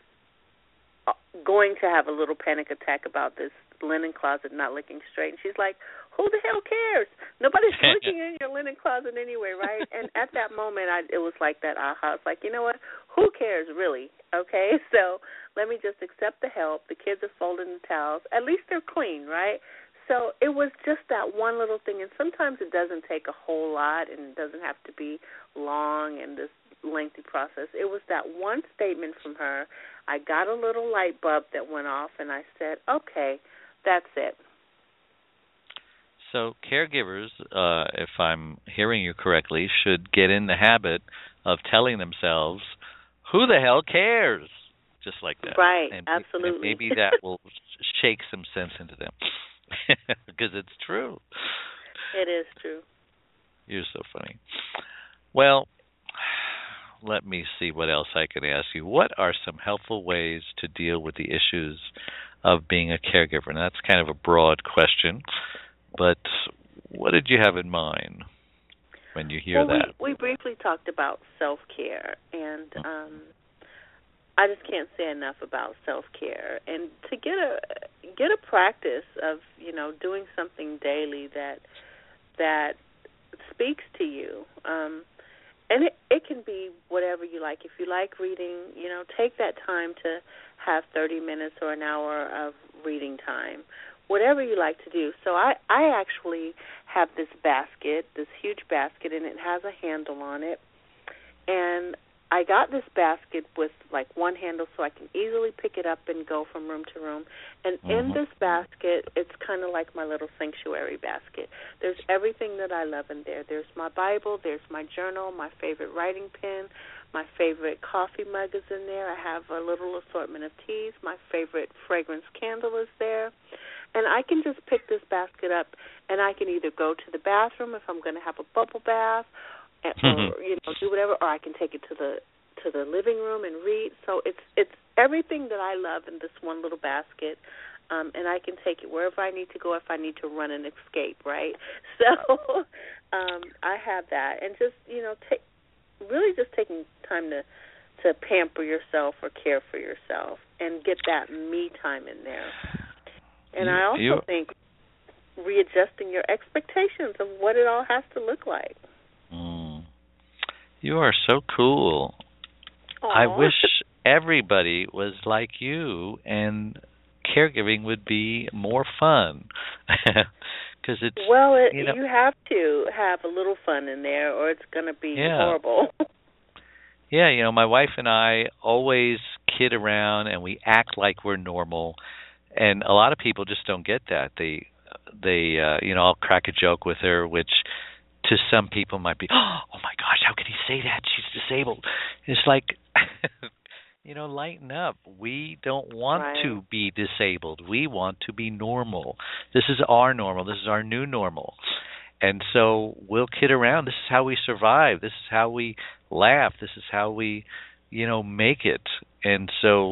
[SPEAKER 2] going to have a little panic attack about this linen closet not looking straight. And she's like, who the hell cares? Nobody's looking in your linen closet anyway, right? And at that moment, it was like that aha. It's like, you know what? Who cares, really? Okay? So let me just accept the help. The kids are folding the towels. At least they're clean, right? So it was just that one little thing. And sometimes it doesn't take a whole lot, and it doesn't have to be long and this lengthy process. It was that one statement from her. I got a little light bulb that went off, and I said, okay, that's it.
[SPEAKER 1] So caregivers, if I'm hearing you correctly, should get in the habit of telling themselves, who the hell cares? Just like that.
[SPEAKER 2] Right,
[SPEAKER 1] and
[SPEAKER 2] absolutely.
[SPEAKER 1] Maybe that will shake some sense into them, because it's true.
[SPEAKER 2] It is true.
[SPEAKER 1] You're so funny. Well, let me see what else I can ask you. What are some helpful ways to deal with the issues of being a caregiver? And that's kind of a broad question, but what did you have in mind when you hear that?
[SPEAKER 2] We briefly talked about self-care, and I just can't say enough about self-care. And to get a practice of, doing something daily that speaks to you. And it can be whatever you like. If you like reading, take that time to have 30 minutes or an hour of reading time, whatever you like to do. So I actually have this basket, this huge basket, and it has a handle on it. And I got this basket with like one handle so I can easily pick it up and go from room to room. And in this basket, it's kind of like my little sanctuary basket. There's everything that I love in there. There's my Bible, there's my journal, my favorite writing pen, my favorite coffee mug is in there. I have a little assortment of teas. My favorite fragrance candle is there. And I can just pick this basket up, and I can either go to the bathroom if I'm going to have a bubble bath, or do whatever, or I can take it to the living room and read. So it's everything that I love in this one little basket, and I can take it wherever I need to go if I need to run and escape, right? So I have that, and just really just taking time to pamper yourself or care for yourself and get that me time in there. And I also think readjusting your expectations of what it all has to look like.
[SPEAKER 1] You are so cool.
[SPEAKER 2] Aww.
[SPEAKER 1] I wish everybody was like you, and caregiving would be more fun. Because it's
[SPEAKER 2] you have to have a little fun in there, or it's going to be horrible.
[SPEAKER 1] Yeah, my wife and I always kid around, and we act like we're normal. And a lot of people just don't get that. They I'll crack a joke with her, which to some people might be, oh my gosh, how can he say that? She's disabled. It's like, lighten up. We don't want to be disabled. We want to be normal. This is our normal. This is our new normal. And so we'll kid around. This is how we survive. This is how we laugh. This is how we, make it. And so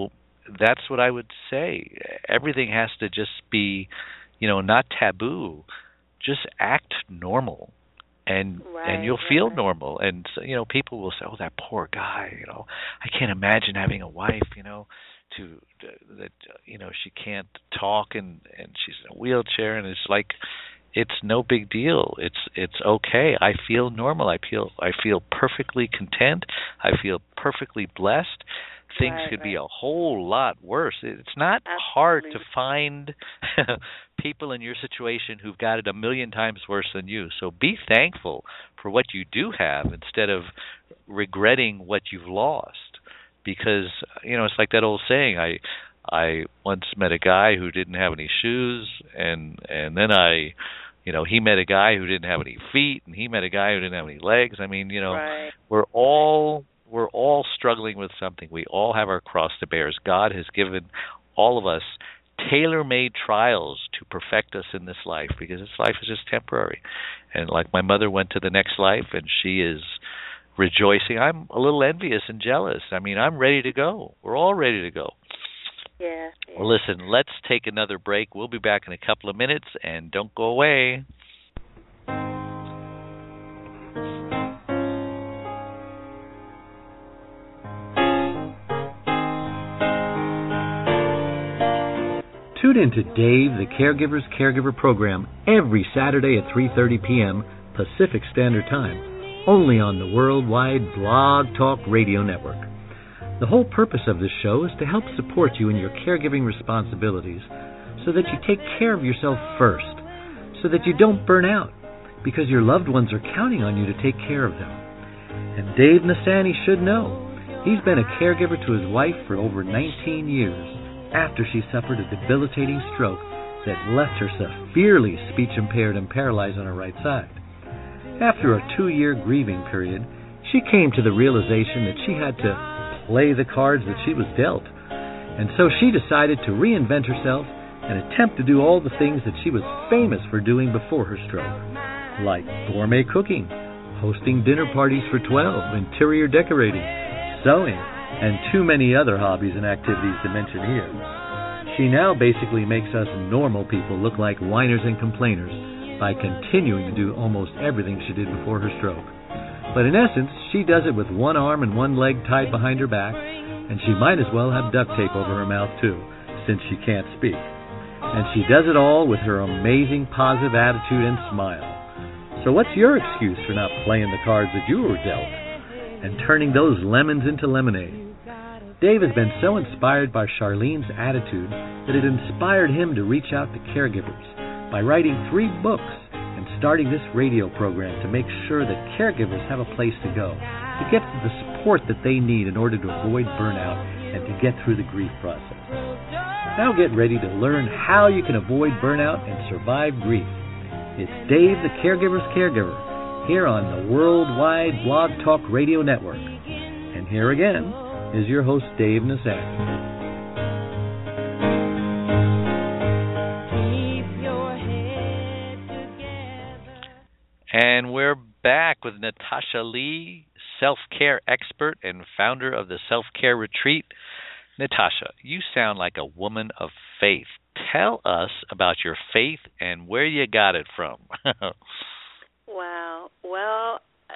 [SPEAKER 1] that's what I would say. Everything has to just be, not taboo. Just act normal, and you'll feel normal. And so, people will say, "Oh, that poor guy." I can't imagine having a wife. That she can't talk and she's in a wheelchair, and it's like, it's no big deal. It's okay. I feel normal. I feel perfectly content. I feel perfectly blessed. Things could be a whole lot worse. It's not hard to find people in your situation who've got it a million times worse than you. So be thankful for what you do have instead of regretting what you've lost. Because, it's like that old saying, I once met a guy who didn't have any shoes, and then he met a guy who didn't have any feet, and he met a guy who didn't have any legs. I mean, we're all struggling with something. We all have our cross to bear. God has given all of us tailor-made trials to perfect us in this life, because this life is just temporary. And like my mother went to the next life, and she is rejoicing. I'm a little envious and jealous. I mean, I'm ready to go. We're all ready to go.
[SPEAKER 2] Yeah.
[SPEAKER 1] Well, listen, let's take another break. We'll be back in a couple of minutes, and don't go away.
[SPEAKER 3] Tune in to Dave, the Caregiver's Caregiver program, every Saturday at 3:30 p.m. Pacific Standard Time, only on the Worldwide Blog Talk Radio Network. The whole purpose of this show is to help support you in your caregiving responsibilities so that you take care of yourself first, so that you don't burn out, because your loved ones are counting on you to take care of them. And Dave Nassaney should know. He's been a caregiver to his wife for over 19 years after she suffered a debilitating stroke that left her severely speech-impaired and paralyzed on her right side. After a 2-year grieving period, she came to the realization that she had to play the cards that she was dealt. And so she decided to reinvent herself and attempt to do all the things that she was famous for doing before her stroke, like gourmet cooking, hosting dinner parties for 12, interior decorating, sewing, and too many other hobbies and activities to mention here. She now basically makes us normal people look like whiners and complainers by continuing to do almost everything she did before her stroke. But in essence, she does it with one arm and one leg tied behind her back, and she might as well have duct tape over her mouth too, since she can't speak. And she does it all with her amazing positive attitude and smile. So what's your excuse for not playing the cards that you were dealt and turning those lemons into lemonade? Dave has been so inspired by Charlene's attitude that it inspired him to reach out to caregivers by writing 3 books and starting this radio program to make sure that caregivers have a place to go, to get the support that they need in order to avoid burnout and to get through the grief process. Now get ready to learn how you can avoid burnout and survive grief. It's Dave, the Caregiver's Caregiver, here on the Worldwide Blog Talk Radio Network. And here again is your host, Dave Nassaney.
[SPEAKER 1] And we're back with Natasha Lee, self-care expert and founder of the Self-Care Retreat. Natasha, you sound like a woman of faith. Tell us about your faith and where you got it from.
[SPEAKER 2] Wow. Well,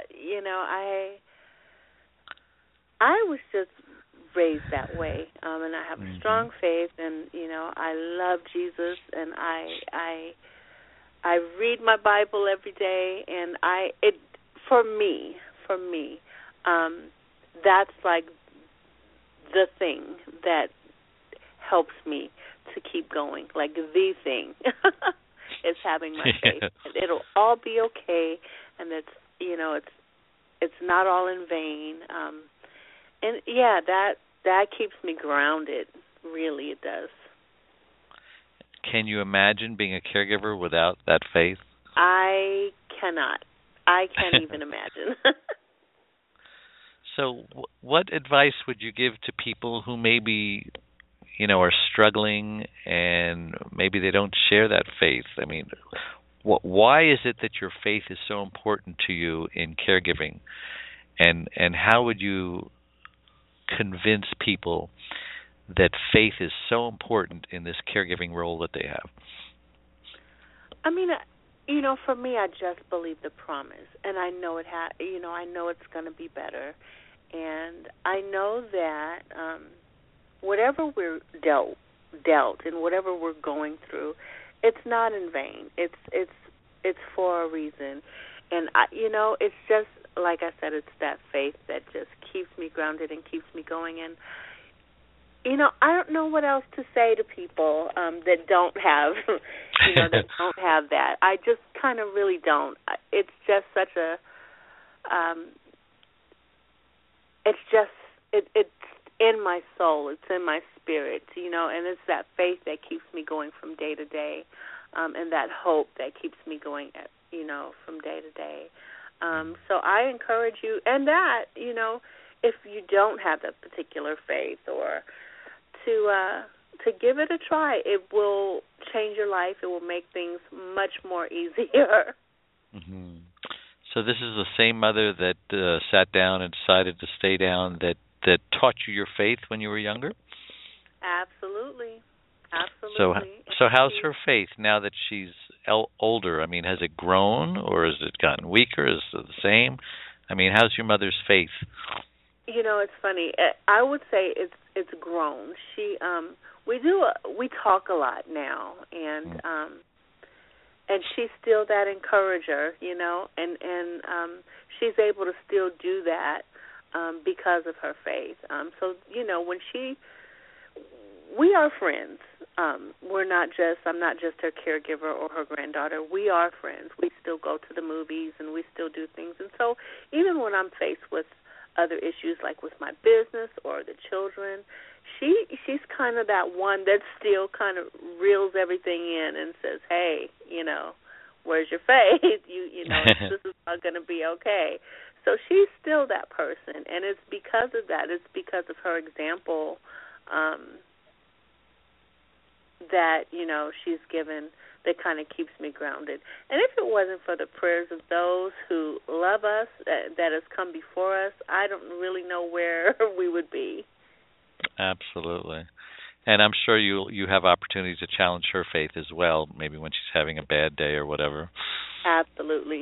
[SPEAKER 2] I was just raised that way, and I have a strong faith, and I love Jesus, and I read my Bible every day, and for me, that's like the thing that helps me to keep going. Like the thing is having my faith. It'll all be okay, and it's not all in vain. And yeah, that keeps me grounded. Really, it does.
[SPEAKER 1] Can you imagine being a caregiver without that faith?
[SPEAKER 2] I cannot. I can't even imagine.
[SPEAKER 1] So what advice would you give to people who maybe, are struggling and maybe they don't share that faith? I mean, why is it that your faith is so important to you in caregiving? And how would you convince people that faith is so important in this caregiving role that they have?
[SPEAKER 2] I mean, for me, I just believe the promise, and I know I know it's going to be better, and I know that whatever we're dealt, and whatever we're going through, it's not in vain. It's for a reason, and it's just like I said, it's that faith that just keeps me grounded and keeps me going. And I don't know what else to say to people that don't have, that don't have that. I just kind of really don't. It's just such a, it's in my soul. It's in my spirit, and it's that faith that keeps me going from day to day, and that hope that keeps me going, from day to day. So I encourage you, and that, if you don't have that particular faith, or to give it a try. It will change your life. It will make things much more easier.
[SPEAKER 1] Mm-hmm. So this is the same mother that sat down and decided to stay down that taught you your faith when you were younger?
[SPEAKER 2] Absolutely.
[SPEAKER 1] So how's her faith now that she's older? I mean, has it grown, or has it gotten weaker? Is it the same? I mean, how's your mother's faith?
[SPEAKER 2] It's funny. I would say it's grown. We talk a lot now, and she's still that encourager, and she's able to still do that because of her faith. So when we are friends. I'm not just her caregiver or her granddaughter. We are friends. We still go to the movies and we still do things. And so even when I'm faced with other issues like with my business or the children, she's kind of that one that still kind of reels everything in and says, hey, where's your faith? This is not going to be okay. So she's still that person, and it's because of that. It's because of her example that, she's given that kind of keeps me grounded. And if it wasn't for the prayers of those who love us, that has come before us, I don't really know where we would be.
[SPEAKER 1] Absolutely. And I'm sure you have opportunities to challenge her faith as well, maybe when she's having a bad day or whatever.
[SPEAKER 2] Absolutely.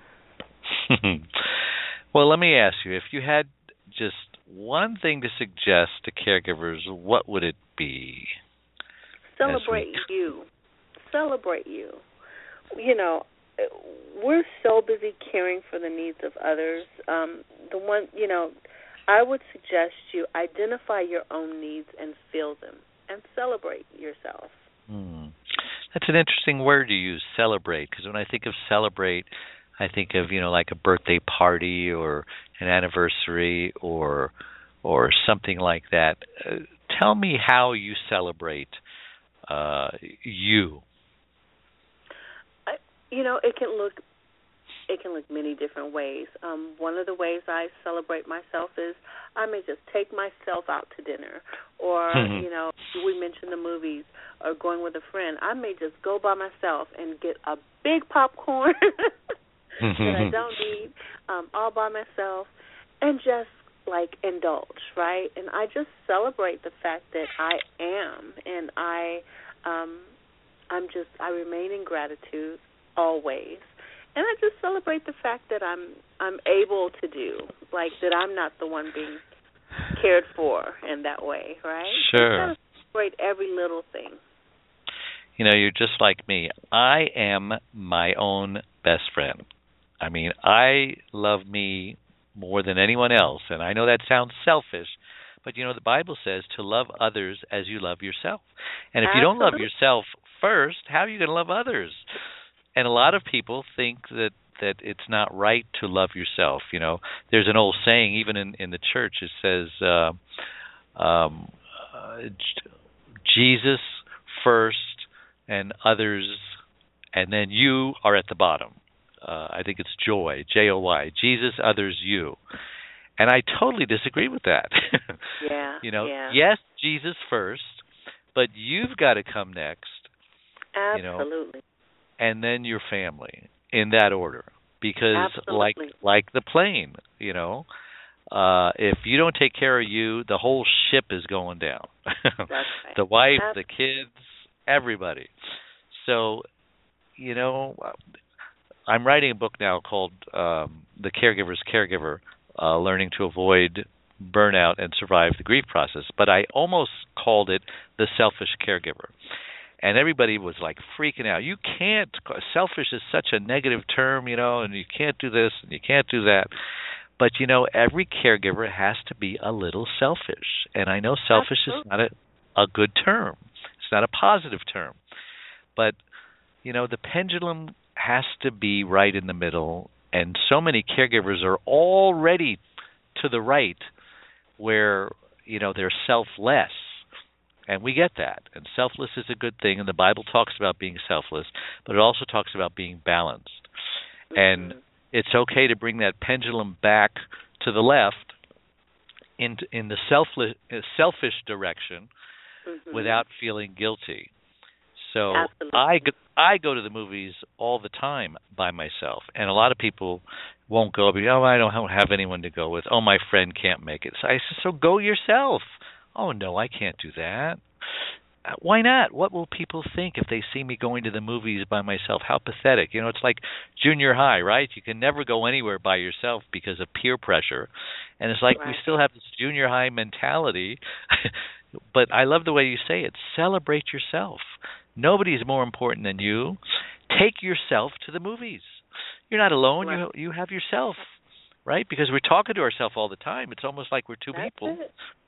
[SPEAKER 1] Well, let me ask you, if you had just one thing to suggest to caregivers, what would it be?
[SPEAKER 2] Celebrate you. Celebrate you. We're so busy caring for the needs of others. I would suggest you identify your own needs and feel them, and celebrate yourself.
[SPEAKER 1] That's an interesting word you use, celebrate, because when I think of celebrate, I think of, like a birthday party or an anniversary or something like that. Tell me how you celebrate you. It
[SPEAKER 2] can look many different ways. One of the ways I celebrate myself is I may just take myself out to dinner, or we mentioned the movies, or going with a friend. I may just go by myself and get a big popcorn that I don't need, all by myself, and just indulge, right? And I just celebrate the fact that I am, and I remain in gratitude always. And I just celebrate the fact that I'm able to do, that I'm not the one being cared for in that way, right?
[SPEAKER 1] Sure.
[SPEAKER 2] I kind of celebrate every little thing.
[SPEAKER 1] You're just like me. I am my own best friend. I mean, I love me more than anyone else, and I know that sounds selfish, but the Bible says to love others as you love yourself. And if you don't love yourself first, how are you going to love others? And a lot of people think that it's not right to love yourself. There's an old saying, even in the church, it says, Jesus first and others, and then you are at the bottom. I think it's joy, Joy, Jesus, others, you. And I totally disagree with that.
[SPEAKER 2] Yeah.
[SPEAKER 1] Yes, Jesus first, but you've got to come next.
[SPEAKER 2] Absolutely.
[SPEAKER 1] And then your family, in that order. Because like the plane, if you don't take care of you, the whole ship is going down.
[SPEAKER 2] That's right.
[SPEAKER 1] The wife, the kids, everybody. So, I'm writing a book now called The Caregiver's Caregiver, Learning to Avoid Burnout and Survive the Grief Process. But I almost called it The Selfish Caregiver. And everybody was like freaking out. You can't, selfish is such a negative term, and you can't do this and you can't do that. But, every caregiver has to be a little selfish. And I know selfish is not a good term. It's not a positive term. But, the pendulum has to be right in the middle. And so many caregivers are already to the right where, they're selfless. And we get that. And selfless is a good thing. And the Bible talks about being selfless, but it also talks about being balanced. Mm-hmm. And it's okay to bring that pendulum back to the left in the selfish direction without feeling guilty. So I go to the movies all the time by myself, and a lot of people won't go. I don't have anyone to go with. Oh, my friend can't make it. So I said, so go yourself. Oh, no, I can't do that. Why not? What will people think if they see me going to the movies by myself? How pathetic. It's like junior high, right? You can never go anywhere by yourself because of peer pressure. And it's like we still have this junior high mentality. But I love the way you say it. Celebrate yourself. Nobody's more important than you. Take yourself to the movies. You're not alone. Right. You have yourself, right? Because we're talking to ourselves all the time. It's almost like we're two people,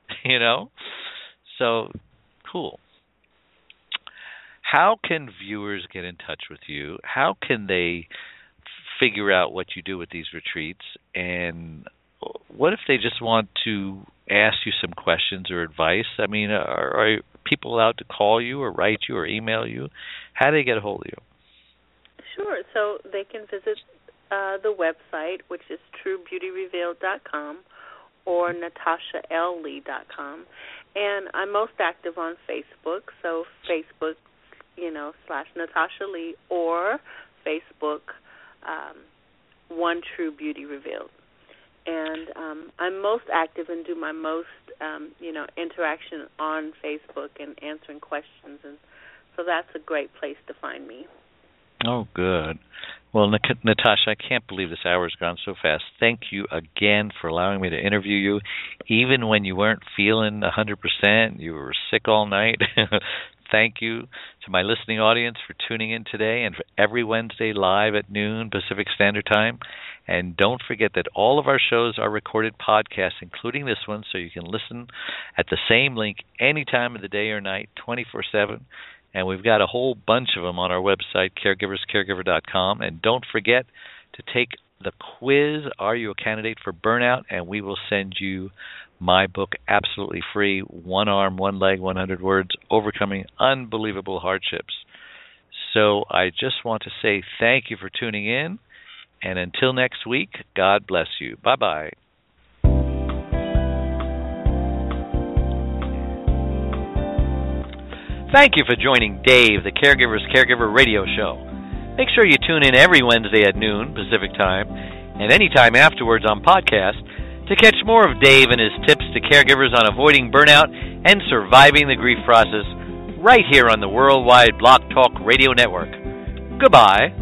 [SPEAKER 1] So, cool. How can viewers get in touch with you? How can they figure out what you do with these retreats? And what if they just want to ask you some questions or advice? I mean, are people allowed to call you or write you or email you? How do they get a hold of you? Sure.
[SPEAKER 2] So they can visit the website, which is truebeautyrevealed.com or natashall.com. And I'm most active on Facebook, so Facebook, /Natasha Lee, or Facebook, One True Beauty Revealed. And I'm most active and do my most, interaction on Facebook and answering questions. And so that's a great place to find me.
[SPEAKER 1] Oh, good. Well, Natasha, I can't believe this hour's gone so fast. Thank you again for allowing me to interview you, even when you weren't feeling 100%. You were sick all night. Thank you to my listening audience for tuning in today and for every Wednesday live at noon Pacific Standard Time. And don't forget that all of our shows are recorded podcasts, including this one, so you can listen at the same link any time of the day or night, 24/7. And we've got a whole bunch of them on our website, caregiverscaregiver.com. And don't forget to take the quiz, Are You a Candidate for Burnout? And we will send you my book absolutely free, One Arm, One Leg, 100 Words, Overcoming Unbelievable Hardships. So I just want to say thank you for tuning in. And until next week, God bless you. Bye-bye. Thank you for joining Dave, the Caregiver's Caregiver radio show. Make sure you tune in every Wednesday at noon Pacific Time and anytime afterwards on podcast to catch more of Dave and his tips to caregivers on avoiding burnout and surviving the grief process right here on the Worldwide Blog Talk Radio Network. Goodbye.